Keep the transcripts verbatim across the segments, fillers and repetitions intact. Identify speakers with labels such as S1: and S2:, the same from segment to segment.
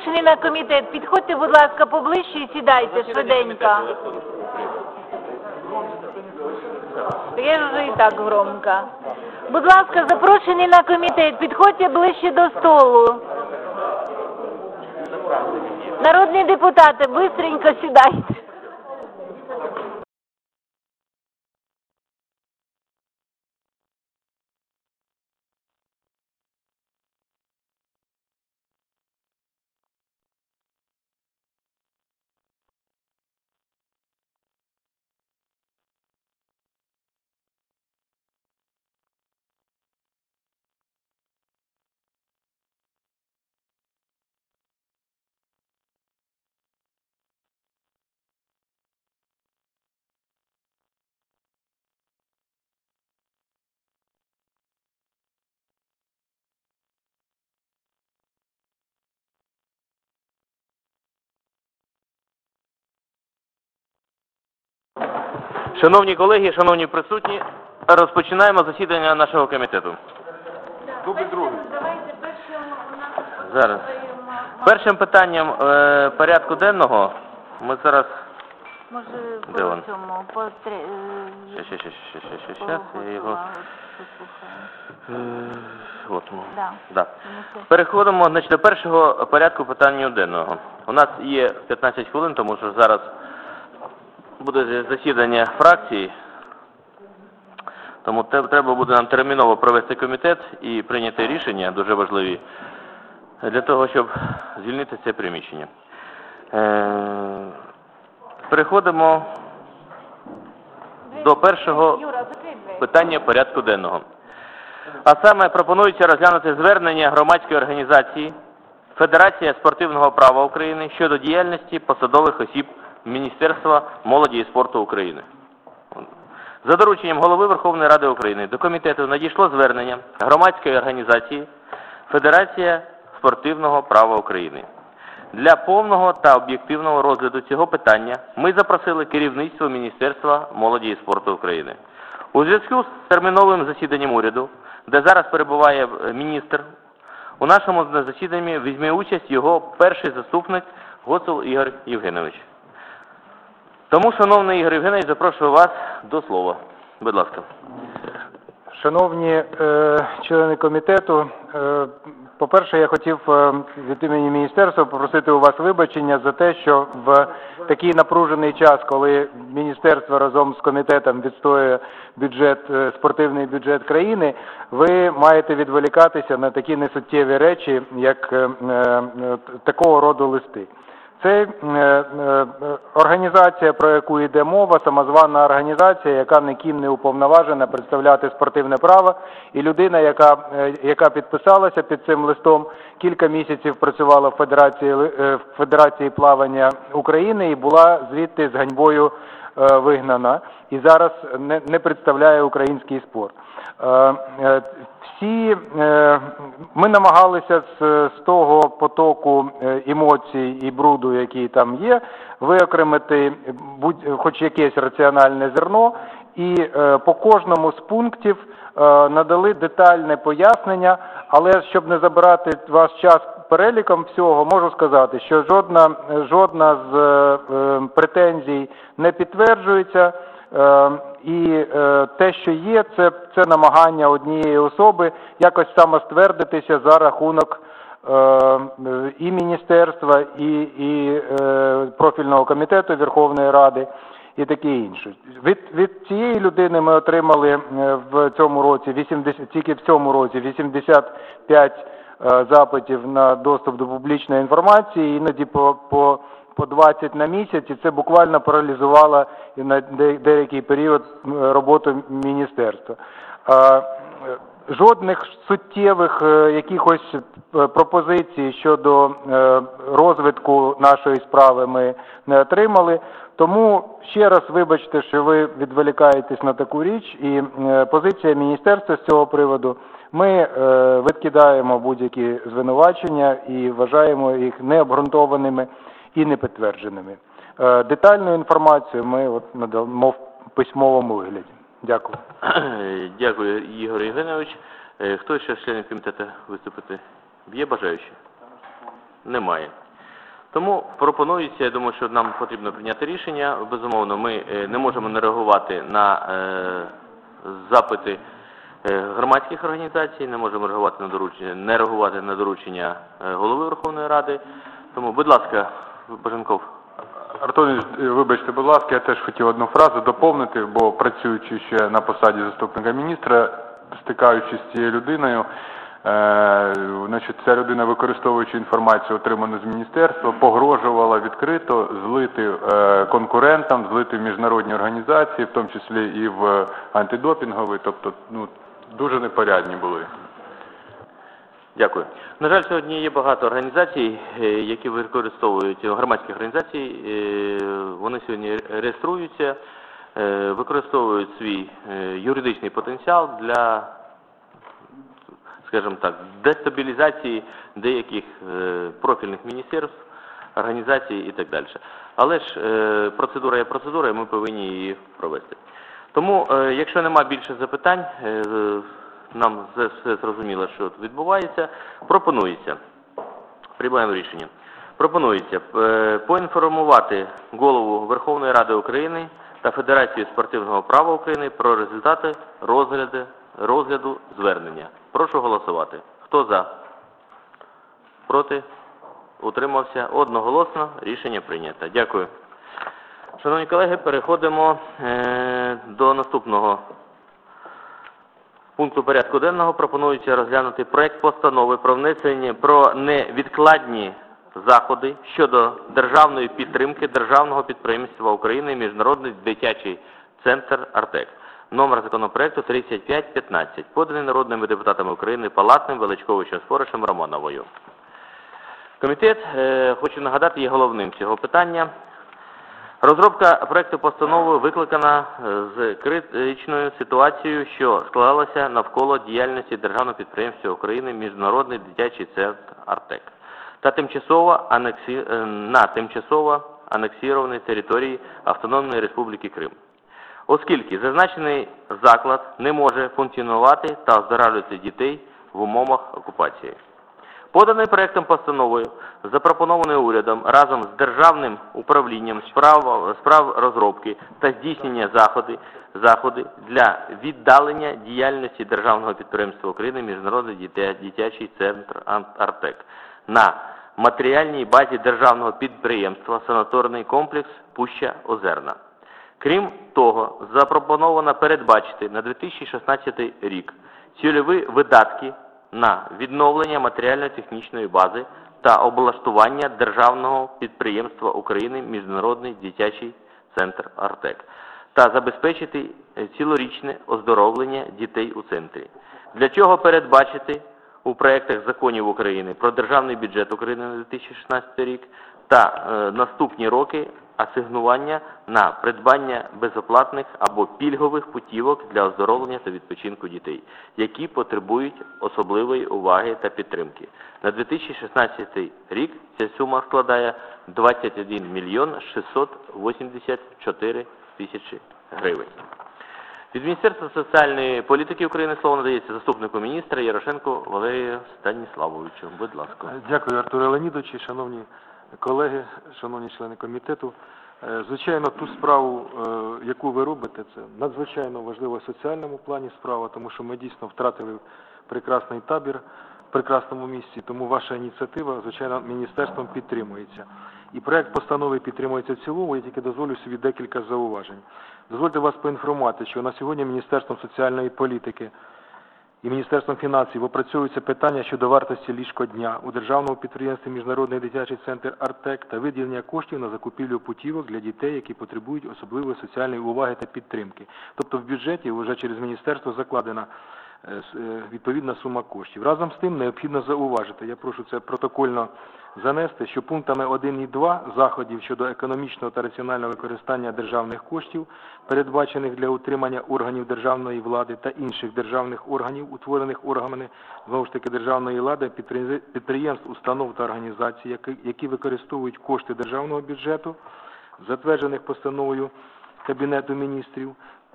S1: запрошені на комітет. Підходьте, будь ласка, поближче і сідайте швиденько. Я ж вже і так громко. Будь ласка, запрошені на комітет. Підходьте ближче до столу. Народні депутати, бистренько сідайте.
S2: Шановні колеги, шановні присутні, розпочинаємо засідання нашого комітету.
S1: Давайте першим у нас
S2: Зараз. Першим питанням е, порядку денного ми зараз...
S1: Може,
S2: Де
S1: по
S2: він?
S1: цьому, по... тре- е,
S2: Ще, ще, ще, ще, ще, ще,
S1: по
S2: щас, я його...
S1: послухаємо.
S2: Е, От, ну,
S1: Да.
S2: да. Переходимо, значить, до першого порядку питання денного. У нас є п'ятнадцять хвилин, тому що зараз буде засідання фракції, тому треба буде нам терміново провести комітет і прийняти рішення, дуже важливі, для того, щоб звільнити це приміщення. Е, переходимо до першого питання порядку денного. А саме пропонується розглянути звернення громадської організації Федерація спортивного права України щодо діяльності посадових осіб Міністерства молоді і спорту України. За дорученням Голови Верховної Ради України до комітету надійшло звернення громадської організації Федерація спортивного права України. Для повного та об'єктивного розгляду цього питання ми запросили керівництво Міністерства молоді і спорту України. У зв'язку з терміновим засіданням уряду, де зараз перебуває міністр, у нашому засіданні візьме участь його перший заступник Гоцул Ігор Євгенович. Тому, шановний Ігор Євгенович, запрошую вас до слова. Будь ласка.
S3: Шановні е, члени комітету, е, по-перше, я хотів е, від імені міністерства попросити у вас вибачення за те, що в такий напружений час, коли міністерство разом з комітетом відстоює бюджет, е, спортивний бюджет країни, ви маєте відволікатися на такі несуттєві речі, як е, е, такого роду листи. Це е, е, організація, про яку йде мова, самозвана організація, яка ніким не уповноважена представляти спортивне право, і людина, яка, е, яка підписалася під цим листом, кілька місяців працювала в Федерації, е, в Федерації плавання України і була звідти з ганьбою е, вигнана, і зараз не, не представляє український спорт. Е, е, Всі, ми намагалися з, з того потоку емоцій і бруду, який там є, виокремити будь, хоч якесь раціональне зерно, і по кожному з пунктів надали детальне пояснення, але щоб не забирати ваш час переліком всього, можу сказати, що жодна, жодна з претензій не підтверджується. І те, що є, це, це намагання однієї особи якось самоствердитися за рахунок і міністерства, і, і профільного комітету Верховної Ради, і таке інше. Від, від цієї людини ми отримали в цьому році, вісімдесят, тільки в цьому році, вісімдесят п'ять запитів на доступ до публічної інформації, іноді по, по по двадцять на місяць, і це буквально паралізувало на деякий період роботу міністерства. Жодних суттєвих якихось пропозицій щодо розвитку нашої справи ми не отримали, тому ще раз вибачте, що ви відволікаєтесь на таку річ, і позиція міністерства з цього приводу, ми відкидаємо будь-які звинувачення і вважаємо їх необґрунтованими і непідтвердженими. Детальну інформацію ми от надамо в письмовому вигляді. Дякую.
S2: Дякую, Ігор Євгенович. Хто ще з членів комітету виступити? Є бажаючі? Немає. Тому пропонується, я думаю, що нам потрібно прийняти рішення. Безумовно, ми е, не можемо не реагувати на е, запити е, громадських організацій, не можемо реагувати на доручення, не реагувати на доручення е, голови Верховної Ради. Тому, будь ласка, Боженков.
S4: Артур, вибачте, будь ласка, я теж хотів одну фразу доповнити, бо працюючи ще на посаді заступника міністра, стикаючись з цією людиною, е, значить, ця людина, використовуючи інформацію, отриману з міністерства, погрожувала відкрито злити е, конкурентам, злити в міжнародні організації, в тому числі і в антидопінгові, тобто, ну, дуже непорядні були.
S2: Дякую. На жаль, сьогодні є багато організацій, які використовують, громадських організацій, вони сьогодні реєструються, використовують свій юридичний потенціал для, скажімо так, дестабілізації деяких профільних міністерств, організацій і так далі. Але ж процедура є процедура, і ми повинні її провести. Тому, якщо нема більше запитань, нам все зрозуміло, що тут відбувається, пропонується, приймаємо рішення, пропонується е, поінформувати Голову Верховної Ради України та Федерацію спортивного права України про результати розгляду, розгляду звернення. Прошу голосувати. Хто за? Проти? Утримався? Одноголосно. Рішення прийнято. Дякую. Шановні колеги, переходимо е, до наступного пункту порядку денного. Пропонується розглянути проект постанови про внесення про невідкладні заходи щодо державної підтримки державного підприємства України Міжнародний дитячий центр «Артек». Номер законопроекту тридцять п'ять п'ятнадцять, поданий народними депутатами України Палатним, Величковичем, Споришем, Романовою. Комітет, е, хочу нагадати, є головним цього питання. Розробка проекту постанови викликана з критичною ситуацією, що склалася навколо діяльності державного підприємства України Міжнародний дитячий центр «Артек» та тимчасово анексі... на тимчасово анексованій території Автономної Республіки Крим. Оскільки зазначений заклад не може функціонувати та оздоровлювати дітей в умовах окупації. Поданий проектом постановою, запропонований урядом разом з Державним управлінням справ, справ розробки та здійснення заходи, заходи для віддалення діяльності державного підприємства України Міжнародний дитячий центр «Артек» на матеріальній базі державного підприємства санаторний комплекс Пуща Озерна. Крім того, запропоновано передбачити на дві тисячі шістнадцятий рік цільові видатки на відновлення матеріально-технічної бази та облаштування державного підприємства України Міжнародний дитячий центр «Артек» та забезпечити цілорічне оздоровлення дітей у центрі. Для чого передбачити у проєктах законів України про Державний бюджет України на дві тисячі шістнадцятий рік та е, наступні роки асигнування на придбання безоплатних або пільгових путівок для оздоровлення та відпочинку дітей, які потребують особливої уваги та підтримки. На дві тисячі шістнадцятий рік ця сума складає двадцять один мільйон шістсот вісімдесят чотири тисячі гривень. Від Міністерства соціальної політики України слово надається заступнику міністра Ярошенку Валерію Станіславовичу. Будь ласка.
S5: Дякую, Артуре Леонідовичу, шановні колеги, шановні члени комітету. Звичайно, ту справу, яку ви робите, це надзвичайно важлива в соціальному плані справа, тому що ми дійсно втратили прекрасний табір в прекрасному місці, тому ваша ініціатива, звичайно, міністерством підтримується. І проект постанови підтримується в цілому, я тільки дозволю собі декілька зауважень. Дозвольте вас поінформувати, що на сьогодні Міністерством соціальної політики і Міністерством фінансів опрацьовується питання щодо вартості ліжкодня у державному підприємстві Міжнародний дитячий центр «Артек» та виділення коштів на закупівлю путівок для дітей, які потребують особливої соціальної уваги та підтримки. Тобто в бюджеті вже через міністерство закладена відповідна сума коштів. Разом з тим необхідно зауважити, я прошу це протокольно занести, що пунктами один і два заходів щодо економічного та раціонального використання державних коштів, передбачених для утримання органів державної влади та інших державних органів, утворених органами, знову ж таки, державної влади, підприємств, установ та організацій, які використовують кошти державного бюджету, затверджених постановою Кабінету міністрів,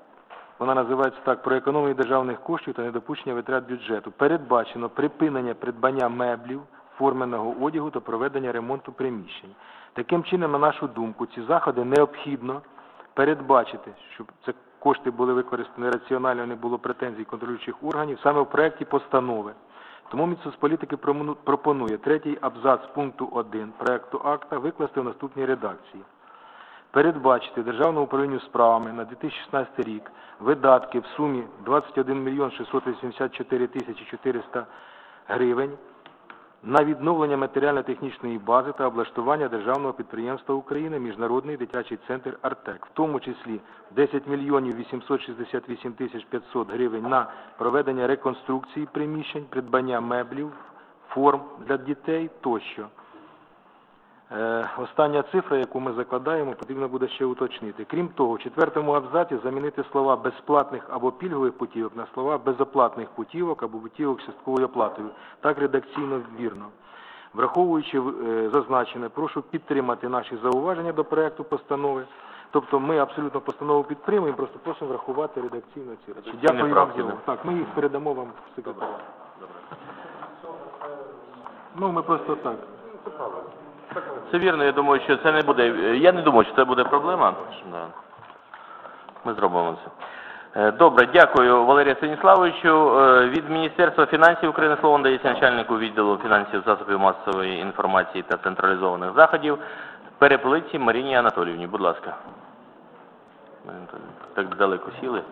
S5: вона називається так, про економію державних коштів та недопущення витрат бюджету. Передбачено припинення придбання меблів, форменого одягу та проведення ремонту приміщень. Таким чином, на нашу думку, ці заходи необхідно передбачити, щоб це кошти були використані раціонально, не було претензій контролюючих органів, саме в проєкті постанови. Тому Мінсоцполітики пропонує третій абзац пункту один проєкту акта викласти в наступній редакції. Передбачити Державному управлінню справами на дві тисячі шістнадцятий рік видатки в сумі двадцять один мільйон шістсот вісімдесят чотири тисячі чотириста гривень на відновлення матеріально-технічної бази та облаштування Державного підприємства України Міжнародний дитячий центр «Артек», в тому числі десять мільйонів вісімсот шістдесят вісім тисяч п'ятсот гривень на проведення реконструкції приміщень, придбання меблів, форм для дітей тощо. Е, остання цифра, яку ми закладаємо, потрібно буде ще уточнити. Крім того, в четвертому абзаці замінити слова «безплатних або пільгових путівок» на слова «безоплатних путівок або путівок з частковою оплатою». Так редакційно вірно. Враховуючи е, зазначене, прошу підтримати наші зауваження до проекту постанови. Тобто ми абсолютно постанову підтримуємо, просто просимо врахувати редакційно ці речі. Дякую вам за увагу. Так, ми їх передамо вам в секретаріат. Ну, ми просто так.
S2: Це вірно, я думаю, що це не буде, я не думаю, що це буде проблема. Да. Ми зробимо це. Добре, дякую Валерію Станіславовичу. Від Міністерства фінансів України слово надається начальнику відділу фінансів, засобів масової інформації та централізованих заходів Переплиті Маріні Анатоліївні. Будь ласка. Так далеко сіли.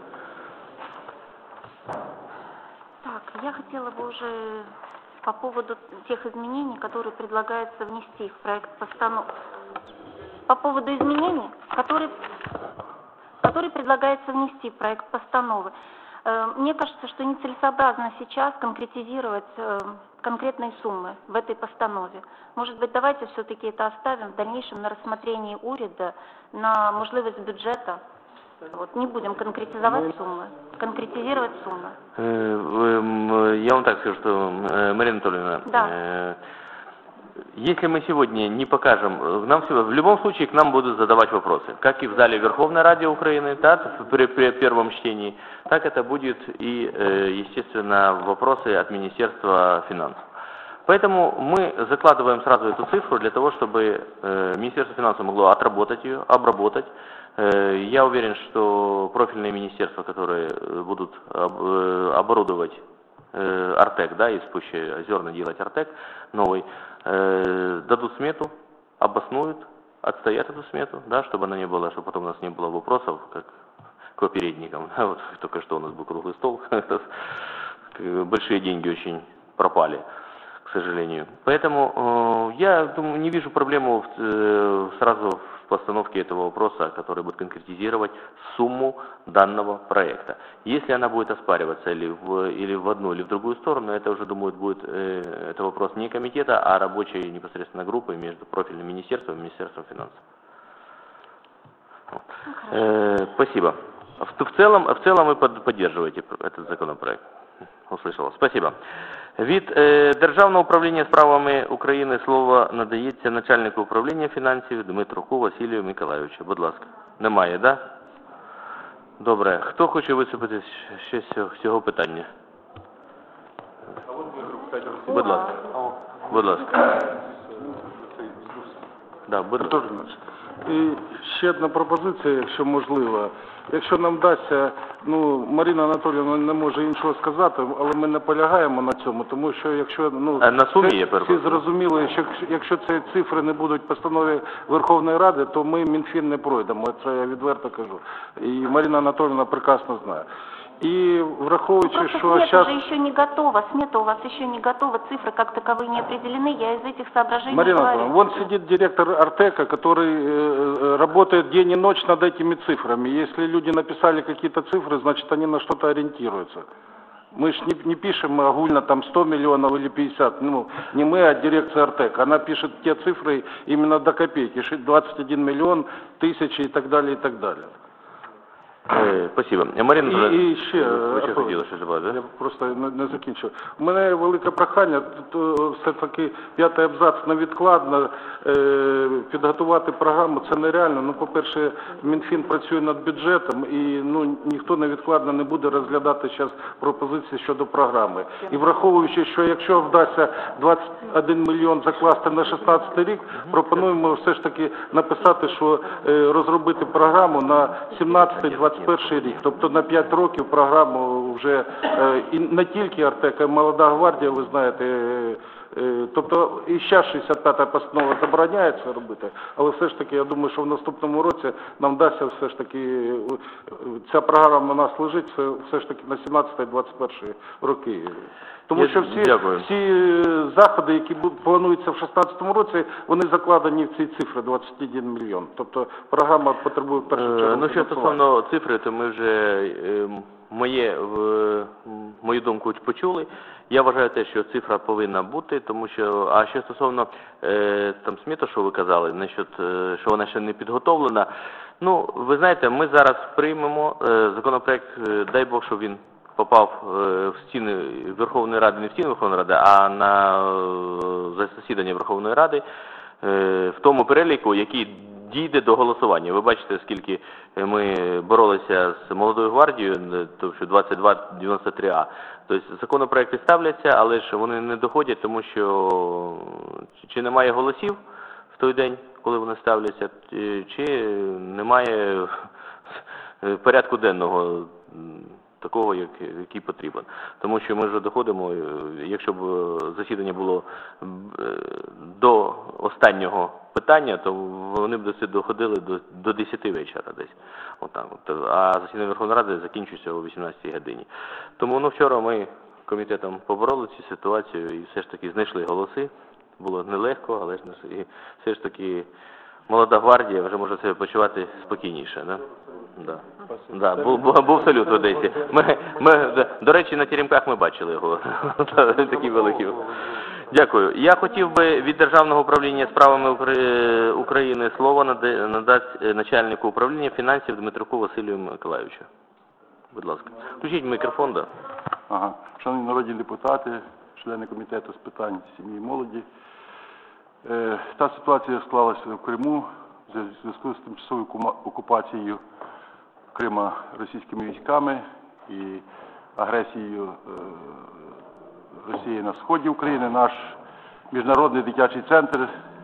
S6: Так, я хотела бы уже по поводу тех изменений, которые предлагается внести в проект постановы. По поводу изменений, которые, которые предлагается внести в проект постановы. Э, мне кажется, что нецелесообразно сейчас конкретизировать э, конкретные суммы в этой постанове. Может быть, давайте все-таки это оставим в дальнейшем на рассмотрении уряда, на можливость бюджета. Вот, не будем конкретизовать суммы, конкретизировать суммы.
S2: Я вам так скажу, что, Марина Анатольевна,
S6: да.
S2: Если мы сегодня не покажем, нам в любом случае к нам будут задавать вопросы, как и в зале Верховной Ради Украины, так, при, при первом чтении, так это будет и, естественно, вопросы от Министерства финансов. Поэтому мы закладываем сразу эту цифру для того, чтобы Министерство финансов могло отработать ее, обработать. Я уверен, что профильные министерства, которые будут оборудовать Артек, да, из пущи зерна делать Артек новый, дадут смету, обоснуют, отстоят эту смету, да, чтобы она не была, чтобы потом у нас не было вопросов, как к опередникам. Да, вот только что у нас был круглый стол, большие деньги очень пропали, к сожалению. Поэтому я думаю, не вижу проблему в, сразу в постановке этого вопроса, который будет конкретизировать сумму данного проекта. Если она будет оспариваться или в, или в одну, или в другую сторону, это уже, думаю, будет э, это вопрос не комитета, а рабочей непосредственно группы между профильным министерством и Министерством финансов. Э, спасибо. В, в, целом, в целом вы под, поддерживаете этот законопроект. Услышала. Спасибо. Від е, Державного управління справами України слово надається начальнику управління фінансів Дмитруку Василію Миколайовичу. Будь ласка. Немає, так? Да? Добре. Хто хоче виступити ще з цього питання? Будь ласка. Будь ласка. Да, будь ласка.
S7: І ще одна пропозиція, якщо можливо. Якщо нам вдасться, ну, Марина Анатоліївна не може іншого сказати, але ми наполягаємо на цьому, тому що якщо, ну,
S2: на сумі є,
S7: всі зрозуміли, що якщо ці цифри не будуть в постанові Верховної Ради, то ми Мінфін не пройдемо, це я відверто кажу. І Марина Анатоліївна прекрасно знає. И враховывая,
S6: что
S7: что
S6: смета
S7: сейчас...
S6: же еще не готова, смета у вас еще не готова, цифры как таковые не определены, я из этих соображений
S7: Марина
S6: говорю.
S7: Анатольевна, вон сидит директор Артека, который э, работает день и ночь над этими цифрами. Если люди написали какие-то цифры, значит они на что-то ориентируются. Мы же не, не пишем огульно там сто миллионов или пятьдесят, ну, не мы, а дирекция Артека. Она пишет те цифры именно до копейки, двадцать один миллион, тысячи и так далее, и так далее.
S2: Е, Спасибо. Марина,
S7: І, і ще,
S2: ви ще
S7: Артур,
S2: хотіли щось добавити,
S7: я
S2: да?
S7: просто не, не закінчив. У мене велике прохання, то все-таки п'ятий абзац невідкладно е, підготувати програму, це нереально. Ну, по-перше, Мінфін працює над бюджетом і ну, ніхто невідкладно не буде розглядати зараз пропозиції щодо програми. І враховуючи, що якщо вдасться двадцять один мільйон закласти на шістнадцятий рік, пропонуємо все ж таки написати, що е, розробити програму на сімнадцятий двадцять перший рік. Тобто на п'ять років програму вже е, і не тільки Артека, і Молода гвардія, ви знаєте, е, е, тобто і зараз шістдесят п'ята постанова забороняє це робити, але все ж таки я думаю, що в наступному році нам вдасться все ж таки, е, ця програма у нас лежить, це все ж таки на сімнадцятий двадцять перший роки. Тому
S2: Я
S7: що всі,
S2: дякую.
S7: всі е, заходи, які бу- плануються в шістнадцятому році, вони закладені в ці цифри двадцять один мільйон. Тобто програма потребує в першу чергу.
S2: Е, Ну, що
S7: фінансування.
S2: стосовно цифри, то ми вже е, моє, в- мою думку почули. Я вважаю те, що цифра повинна бути, тому що, а що стосовно е, там сміту, що ви казали, насчет, е, що вона ще не підготовлена, ну, ви знаєте, ми зараз приймемо е, законопроект, е, дай Бог, щоб він попав е, в стіни Верховної Ради, не в стіни Верховної Ради, а на е, засідання Верховної Ради, е, в тому переліку, який дійде до голосування. Ви бачите, скільки ми боролися з Молодою гвардією, тому що двадцять два дев'яносто три а. Тобто законопроекти ставляться, але ж вони не доходять, тому що чи немає голосів в той день, коли вони ставляться, чи немає порядку денного такого, як, який потрібен. Тому що ми вже доходимо, якщо б засідання було до останнього питання, то вони б доходили до, до десяти вечора десь. Отак. От. А засідання Верховної Ради закінчується о вісімнадцятій годині. Тому ну, вчора ми комітетом побороли цю ситуацію і все ж таки знайшли голоси. Було нелегко, але ж і все ж таки Молода гвардія вже може себе почувати спокійніше. Да? Да. Да, був, був, був салют в Одесі. Ми, ми, до речі, на Теремках ми бачили його. Такі великі. Дякую. Я хотів би від Державного управління справами України слово надати начальнику управління фінансів Дмитруку Василію Миколайовичу. Будь ласка. Включіть мікрофон, да.
S8: Ага. Шановні народні депутати, члени комітету з питань сім'ї і молоді. Е, та ситуація склалася в Криму в зв'язку з тимчасовою окупацією Крима російськими військами і агресією е, Росії на сході України. Наш міжнародний дитячий центр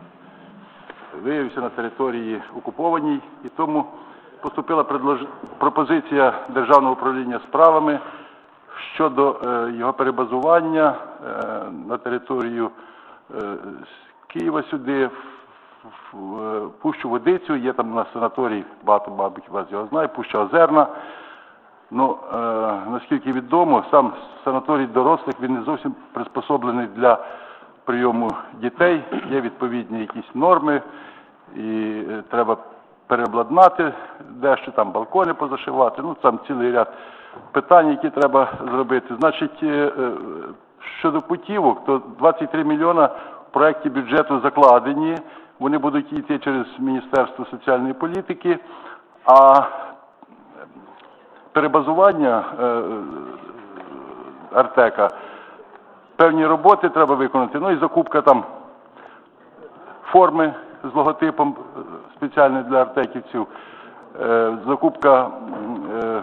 S8: виявився на території окупованій, і тому поступила предлож... пропозиція Державного управління справами щодо е, його перебазування е, на територію е, Києва сюди, в, в, в Пущу Водицю, є там у нас санаторій, багато, мабуть, вас його знає, Пуща Озерна. Ну, е, наскільки відомо, сам санаторій дорослих, він не зовсім приспособлений для прийому дітей, є відповідні якісь норми, і е, треба переобладнати дещо, там балкони позашивати, ну, там цілий ряд питань, які треба зробити. Значить, е, е, щодо путівок, то двадцять три мільйона в проєкті бюджету закладені, вони будуть йти через Міністерство соціальної політики, а перебазування е, Артека, певні роботи треба виконати, ну і закупка там форми з логотипом спеціально для артеківців, е, закупка е,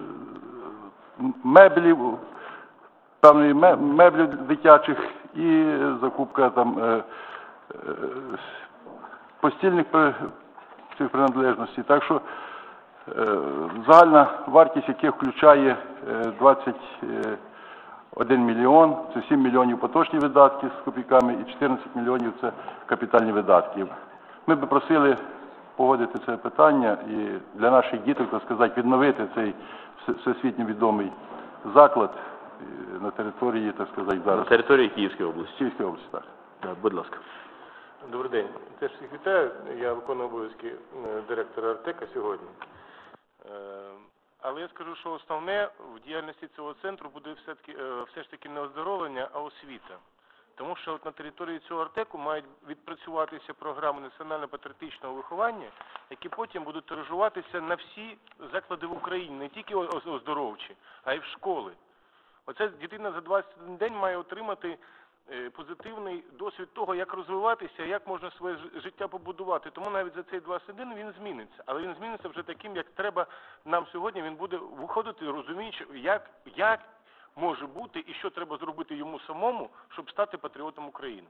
S8: меблів, певної меблів дитячих і закупка там е, е, постільних цих принадлежностей. Так що е, загальна вартість яких включає е, двадцять один мільйон, це сім мільйонів поточні видатки з копійками і чотирнадцять мільйонів це капітальні видатки. Ми б просили погодити це питання і для наших діток, так сказати, відновити цей всесвітньо відомий заклад на території, так сказати, зараз.
S2: На території Київської області.
S8: Київської області, так.
S2: Так, будь ласка.
S9: Добрий день. Теж всіх вітаю. Я виконую обов'язки е, директора Артека сьогодні. Е, Але я скажу, що основне в діяльності цього центру буде все-таки, е, все ж таки не оздоровлення, а освіта. Тому що от на території цього Артеку мають відпрацюватися програми національно-патріотичного виховання, які потім будуть тиражуватися на всі заклади в Україні, не тільки оздоровчі, а й в школи. Оця дитина за двадцять один день має отримати позитивний досвід того, як розвиватися, як можна своє життя побудувати. Тому навіть за цей двадцять один він зміниться. Але він зміниться вже таким, як треба нам сьогодні. Він буде виходити, розуміючи, як, як може бути і що треба зробити йому самому, щоб стати патріотом України.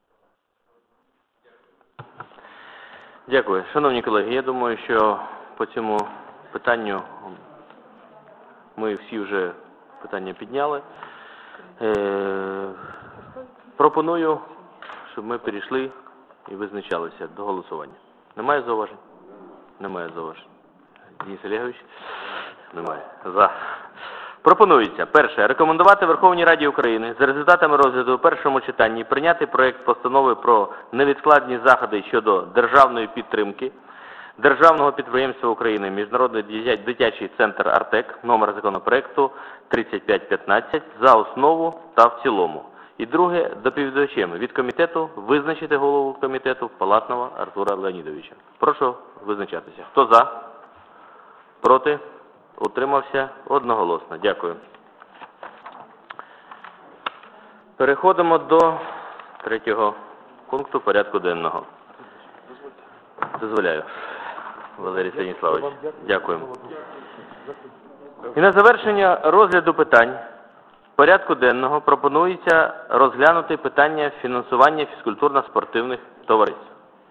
S2: Дякую. Шановні колеги, я думаю, що по цьому питанню ми всі вже питання підняли. Е, пропоную, щоб ми перейшли і визначалися до голосування. Немає зауважень? Немає зауважень. Денис Олегович? Немає. За. Пропонується, перше, рекомендувати Верховній Раді України за результатами розгляду у першому читанні прийняти проект постанови про невідкладні заходи щодо державної підтримки Державного підприємства України Міжнародний дитячий центр «Артек», номер законопроекту тридцять п'ять п'ятнадцять, за основу та в цілому. І друге, доповідачем від комітету визначити голову комітету Палатного Артура Леонідовича. Прошу визначатися. Хто за? Проти? Утримався? Одноголосно. Дякую. Переходимо до третього пункту порядку денного. Дозволяю. Валерій Станіславович. Дякую. І на завершення розгляду питань порядку денного пропонується розглянути питання фінансування фізкультурно-спортивних товариств.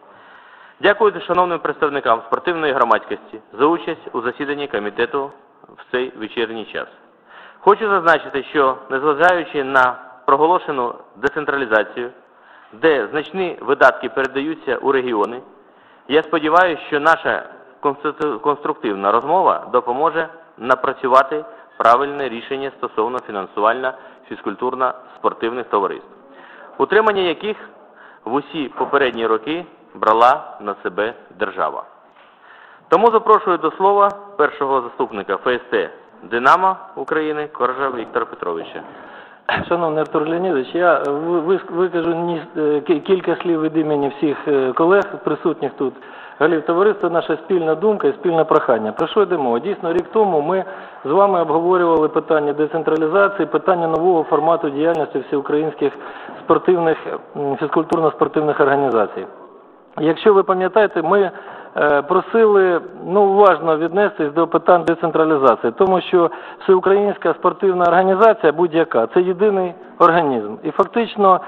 S2: Дякую шановним представникам спортивної громадськості за участь у засіданні комітету в цей вечірній час. Хочу зазначити, що незважаючи на проголошену децентралізацію, де значні видатки передаються у регіони, я сподіваюся, що наша конструктивна розмова допоможе напрацювати правильне рішення стосовно фінансування фізкультурно-спортивних товариств, утримання яких в усі попередні роки брала на себе держава. Тому запрошую до слова першого заступника ФСТ «Динамо» України Коржа Віктора Петровича.
S10: Шановний Артур Леонідович, я викажу кілька слів від імені всіх колег, присутніх тут, голів товариства, наша спільна думка і спільне прохання. Про що йдемо? Дійсно, рік тому ми з вами обговорювали питання децентралізації, питання нового формату діяльності всеукраїнських спортивних, фізкультурно-спортивних організацій. Якщо ви пам'ятаєте, ми просили ну, уважно віднестись до питань децентралізації, тому що всеукраїнська спортивна організація будь-яка – це єдиний організм. І фактично,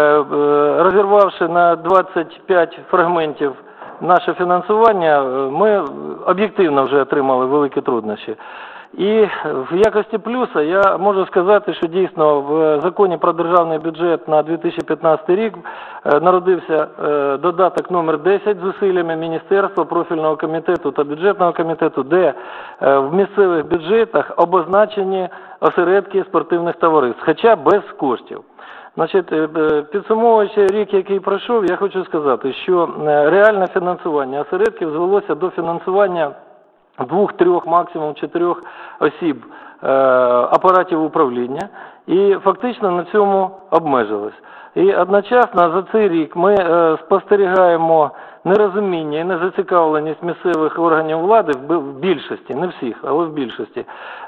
S10: розірвавши на двадцять п'ять фрагментів наше фінансування, ми об'єктивно вже отримали великі труднощі. І в якості плюса я можу сказати, що дійсно в законі про державний бюджет на дві тисячі п'ятнадцятий рік народився додаток номер десять зусиллями Міністерства, профільного комітету та бюджетного комітету, де в місцевих бюджетах обозначені осередки спортивних товариств, хоча без коштів. Значить, підсумовуючи рік, який пройшов, я хочу сказати, що реальне фінансування осередків звелося до фінансування двох, трьох, максимум чотирьох осіб апаратів управління і фактично на цьому обмежились. І одночасно за цей рік ми спостерігаємо нерозуміння і незацікавленість місцевих органів влади в більшості, не всіх, але в більшості,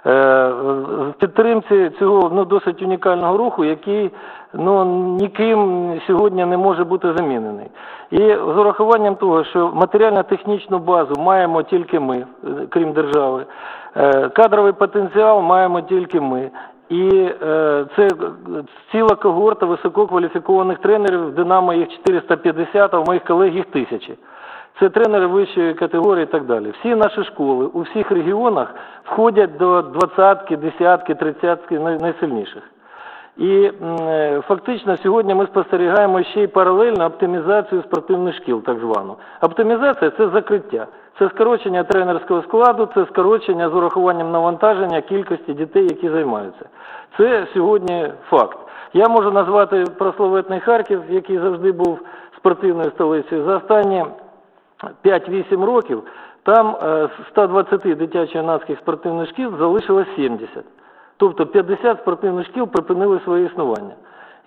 S10: в підтримці цього ну, досить унікального руху, який ну, ніким сьогодні не може бути замінений. І з урахуванням того, що матеріально-технічну базу маємо тільки ми, крім держави, кадровий потенціал маємо тільки ми, і е, це ціла когорта висококваліфікованих тренерів, в «Динамо» їх чотириста п'ятдесят, а в моїх колег їх тисячі. Це тренери вищої категорії і так далі. Всі наші школи у всіх регіонах входять до двадцятки, десятки, тридцятки найсильніших. І е, фактично сьогодні ми спостерігаємо ще й паралельно оптимізацію спортивних шкіл, так звану. Оптимізація – це закриття. Це скорочення тренерського складу, це скорочення з урахуванням навантаження кількості дітей, які займаються. Це сьогодні факт. Я можу назвати прославетний Харків, який завжди був спортивною столицею. За останні п'ять-вісім років там з ста двадцяти дитячо-юнацьких спортивних шкіл залишилось сімдесят. Тобто п'ятдесят спортивних шкіл припинили своє існування.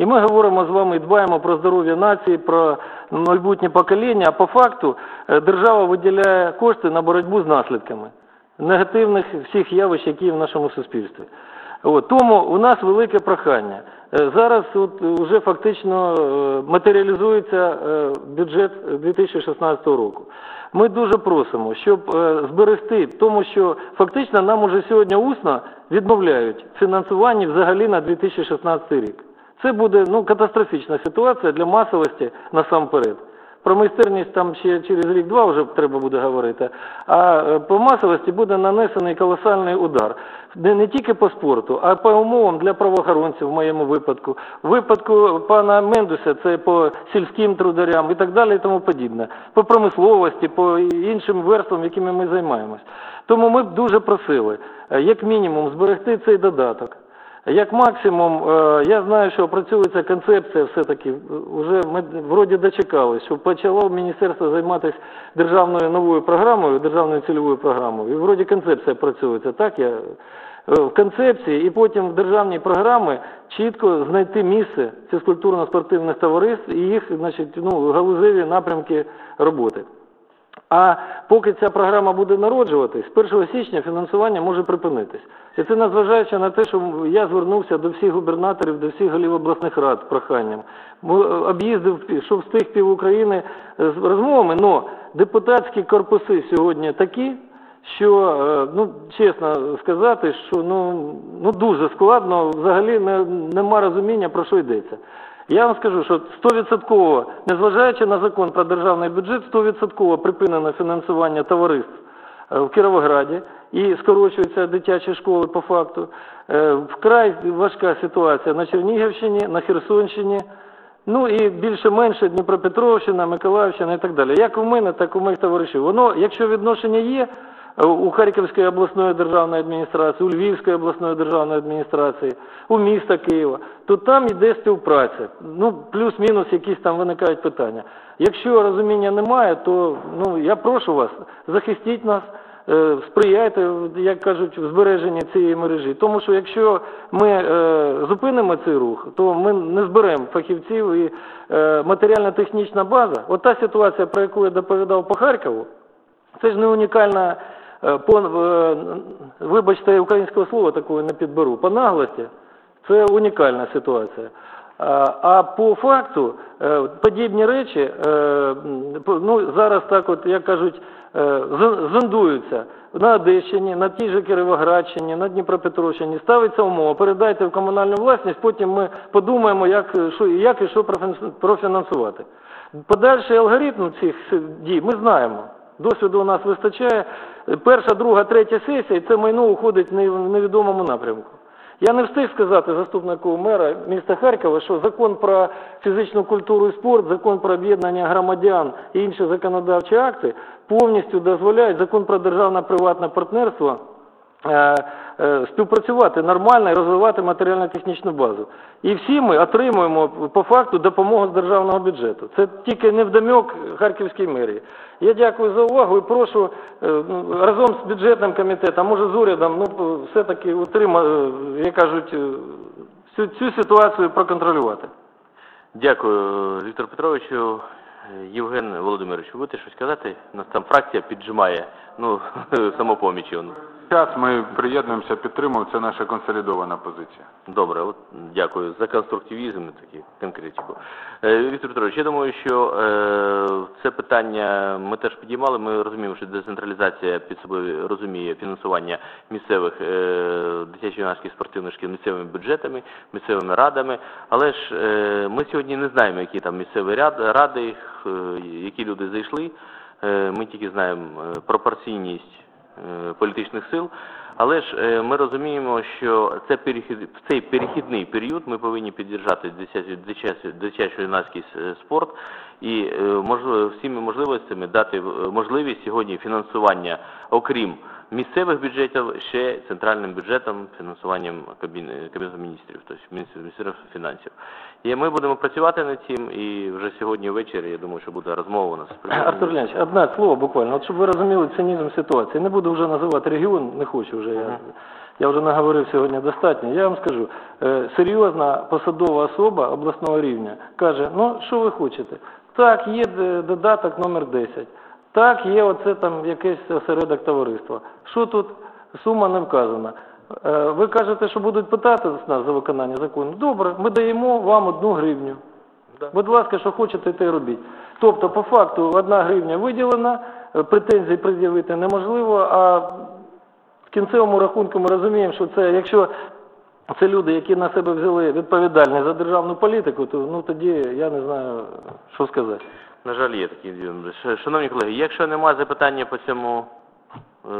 S10: І ми говоримо з вами і дбаємо про здоров'я нації, про майбутнє покоління, а по факту е, держава виділяє кошти на боротьбу з наслідками негативних всіх явищ, які є в нашому суспільстві. От, тому у нас велике прохання. Е, Зараз от вже фактично е, матеріалізується е, бюджет дві тисячі шістнадцятого року. Ми дуже просимо, щоб е, зберегти, тому що фактично нам уже сьогодні усно відмовляють фінансування взагалі на дві тисячі шістнадцятий рік. Це буде ну, катастрофічна ситуація для масовості насамперед. Про майстерність там ще через рік-два вже треба буде говорити, а по масовості буде нанесений колосальний удар. Не, не тільки по спорту, а по умовам для правоохоронців в моєму випадку. В випадку пана Мендуса це по сільським трударям і так далі і тому подібне. По промисловості, по іншим верствам, якими ми займаємось. Тому ми б дуже просили, як мінімум, зберегти цей додаток. Як максимум, я знаю, що опрацьовується концепція все-таки, вже ми вроді дочекалися, що почало міністерство займатися державною новою програмою, державною цільовою програмою, і вроді концепція працюється, так, я в концепції, і потім в державній програмі чітко знайти місце фізкультурно-спортивних товариств і їх, значить, ну, галузеві напрямки роботи. А поки ця програма буде народжуватись, з першого січня фінансування може припинитись. І це незважаючи на те, що я звернувся до всіх губернаторів, до всіх голів обласних рад з проханням. Об'їздив, що встиг пів України з розмовами, але депутатські корпуси сьогодні такі, що, ну, чесно сказати, що ну, ну дуже складно, взагалі не, нема розуміння, про що йдеться. Я вам скажу, що сто відсотків, незважаючи на закон про державний бюджет, сто відсотків припинено фінансування товариств в Кіровограді і скорочуються дитячі школи по факту. Вкрай важка ситуація на Чернігівщині, на Херсонщині, ну і більше-менше Дніпропетровщина, Миколаївщина і так далі. Як у мене, так у моїх товаришів. Воно, якщо відношення є, у Харківської обласної державної адміністрації, у Львівської обласної державної адміністрації, у міста Києва, то там йде співпраця. Ну, плюс-мінус якісь там виникають питання. Якщо розуміння немає, то ну, я прошу вас, захистіть нас, е, сприяйте, як кажуть, в збереженні цієї мережі. Тому що якщо ми е, зупинимо цей рух, то ми не зберемо фахівців і е, матеріально-технічна база. От та ситуація, про яку я доповідав по Харкову, це ж не унікальна, по, вибачте, українського слова такого не підберу, по наглості, це унікальна ситуація. А по факту подібні речі, ну, зараз так от, як кажуть, зондуються на Одещині, на тій же Кіровоградщині, на Дніпропетровщині, ставиться умова, передайте в комунальну власність, потім ми подумаємо, як, що, як і що профінансувати. Подальший алгоритм цих дій ми знаємо. Досвіду у нас вистачає. Перша, друга, третя сесія, і це майно уходить в невідомому напрямку. Я не встиг сказати заступнику мера міста Харкова, що закон про фізичну культуру і спорт, закон про об'єднання громадян і інші законодавчі акти повністю дозволяють, закон про державно-приватне партнерство, співпрацювати нормально і розвивати матеріально-технічну базу. І всі ми отримуємо по факту допомогу з державного бюджету. Це тільки невдомьок Харківській мерії. Я дякую за увагу і прошу разом з бюджетним комітетом, може з урядом, ну, все-таки утримати, як кажуть, цю, цю ситуацію проконтролювати.
S2: Дякую, Віктор Петровичу. Євген Володимирович, ви будете щось казати? У нас там фракція піджимає, ну, самопомічі.
S4: Зараз ми приєднуємося, підтримуємо, це наша консолідована позиція.
S2: Добре, от дякую за конструктивізм і такі конкретику. Е, Віктор Петрович, я думаю, що е, це питання ми теж підіймали, ми розуміємо, що децентралізація під собою розуміє фінансування місцевих е, дитячо-юнацьких спортивних шкіл місцевими бюджетами, місцевими радами, але ж е, ми сьогодні не знаємо, які там місцеві рад, ради, е, які люди зайшли, е, ми тільки знаємо е, пропорційність політичних сил, але ж ми розуміємо, що це перехід, в цей перехідний період ми повинні підтримати дитячо-юнацький спорт і можливо, всіми можливостями дати можливість сьогодні фінансування, окрім місцевих бюджетів, ще центральним бюджетом, фінансуванням Кабінету міністрів, тобто Міністерства фінансів. І ми будемо працювати над цим, і вже сьогодні ввечері, я думаю, що буде розмова у нас.
S10: Артур Леонідович, одне слово буквально, от щоб ви розуміли цинізм ситуації. Не буду вже називати регіон, не хочу вже я. я вже наговорив сьогодні достатньо, я вам скажу, е, серйозна посадова особа обласного рівня каже, ну що ви хочете? Так, є д- додаток номер десять, так, є оце там якийсь осередок товариства. Що тут? Сума не вказана. Е, ви кажете, що будуть питати з нас за виконання закону? Добре, ми даємо вам одну гривню. Будь ласка, що хочете, те й робіть. Тобто, по факту, одна гривня виділена, претензій пред'явити неможливо, а в кінцевому рахунку ми розуміємо, що це, якщо це люди, які на себе взяли відповідальність за державну політику, то ну, тоді я не знаю, що сказати.
S2: На жаль, є такі дві. Шановні колеги, якщо немає запитання по цьому, е,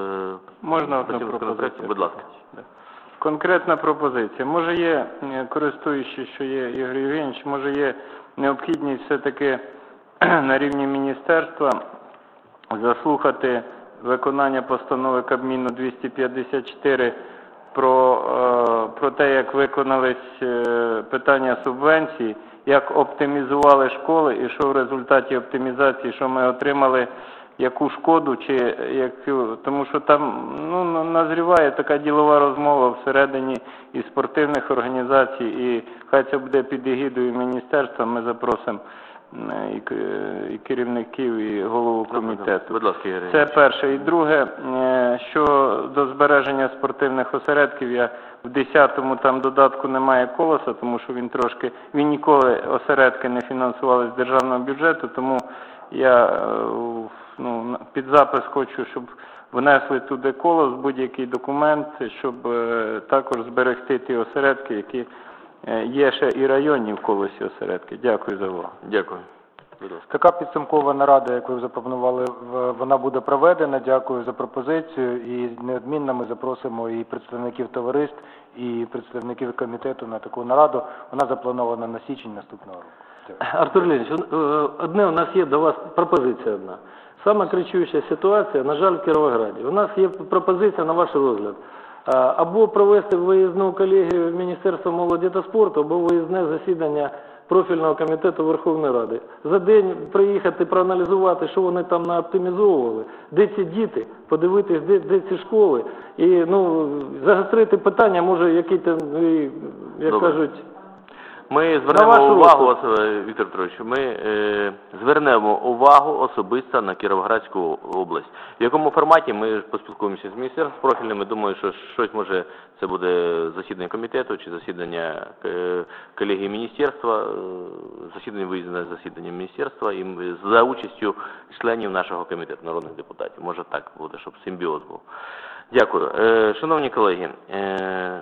S3: Можна
S2: по
S3: одну
S2: цьому законопроекту,
S3: пропозицію?
S2: будь ласка.
S3: Конкретна пропозиція. Може є, е, користуючись, що є Ігор Євгенійович, може є необхідність все-таки на рівні міністерства заслухати виконання постанови Кабміну двісті п'ятдесят чотири про, е, про те, як виконались е, питання субвенцій, як оптимізували школи і що в результаті оптимізації, що ми отримали, яку шкоду, чи яку, тому що там ну, назріває така ділова розмова всередині і спортивних організацій, і хай це буде під егідою міністерства, ми запросимо і, і керівників, і голову комітету.
S2: Будь ласка, Ігор.
S3: Це перше. І друге, що до збереження спортивних осередків, я в десятому там додатку немає колоса, тому що він трошки, він ніколи осередки не фінансували з державного бюджету, тому я ну, під запис хочу, щоб внесли туди колос, будь-який документ, щоб також зберегти ті осередки, які є ще і районні в колосі осередки. Дякую за увагу.
S2: Дякую.
S3: Така підсумкова нарада, як ви запропонували, вона буде проведена. Дякую за пропозицію. І неодмінно ми запросимо і представників товариств, і представників комітету на таку нараду. Вона запланована на січень наступного року. Дякую.
S10: Артур Леонідович, одне у нас є до вас пропозиція одна. Саме кричуща ситуація, на жаль, в Кіровограді. У нас є пропозиція на ваш розгляд. Або провести виїзну колегію Міністерства молоді та спорту, або виїзне засідання профільного комітету Верховної Ради. За день приїхати, проаналізувати, що вони там наоптимізовували, де ці діти, подивитись, де, де ці школи, і ну, загострити питання, може, які там, як
S2: Добре.
S10: кажуть...
S2: Ми звернемо увагу, Віктор Петрович, ми е, звернемо увагу особисто на Кіровоградську область. В якому форматі ми поспілкуємося з міністерством профільним. Думаю, що щось може, це буде засідання комітету чи засідання е, колегії міністерства, е, засідання виїзне засідання міністерства і за участю членів нашого комітету, народних депутатів. Може так буде, щоб симбіоз був. Дякую. Е, шановні колеги, е,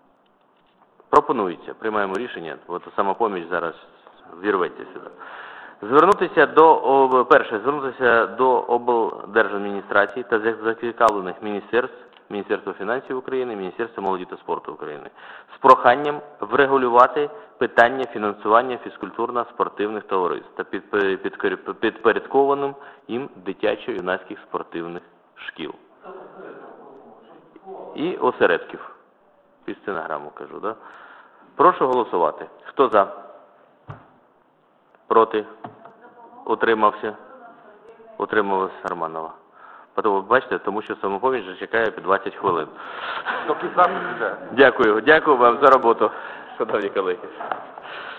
S2: пропонується, приймаємо рішення, от «Самопоміч» зараз вірветься сюди. Звернутися до, перше, звернутися до облдержадміністрації та зацікавлених міністерств, Міністерства фінансів України, Міністерства молоді та спорту України, з проханням врегулювати питання фінансування фізкультурно-спортивних товариств та підпорядкованим їм дитячо-юнацьких спортивних шкіл. І осередків. Під стенограму кажу, да? Прошу голосувати. Хто за? Проти? Утримався? Утрималась Романова. Тому, бачите, тому що «Самопоміч» вже чекає під двадцять хвилин. Дякую. Дякую вам за роботу, шановні колеги.